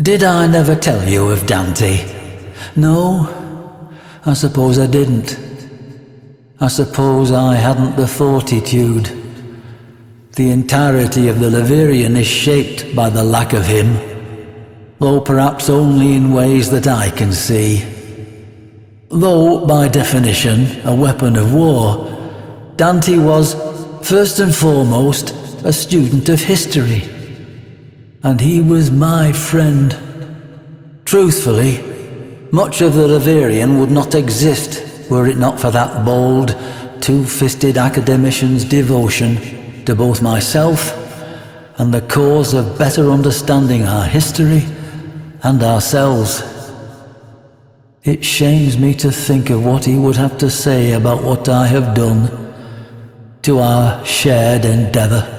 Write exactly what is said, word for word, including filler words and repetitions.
Did I never tell you of Dante? No, I suppose I didn't. I suppose I hadn't the fortitude. The entirety of the Levirian is shaped by the lack of him, though perhaps only in ways that I can see. Though, by definition, a weapon of war, Dante was, first and foremost, a student of history. And he was my friend. Truthfully, much of the Levirian would not exist were it not for that bold, two-fisted academician's devotion to both myself and the cause of better understanding our history and ourselves. It shames me to think of what he would have to say about what I have done to our shared endeavour.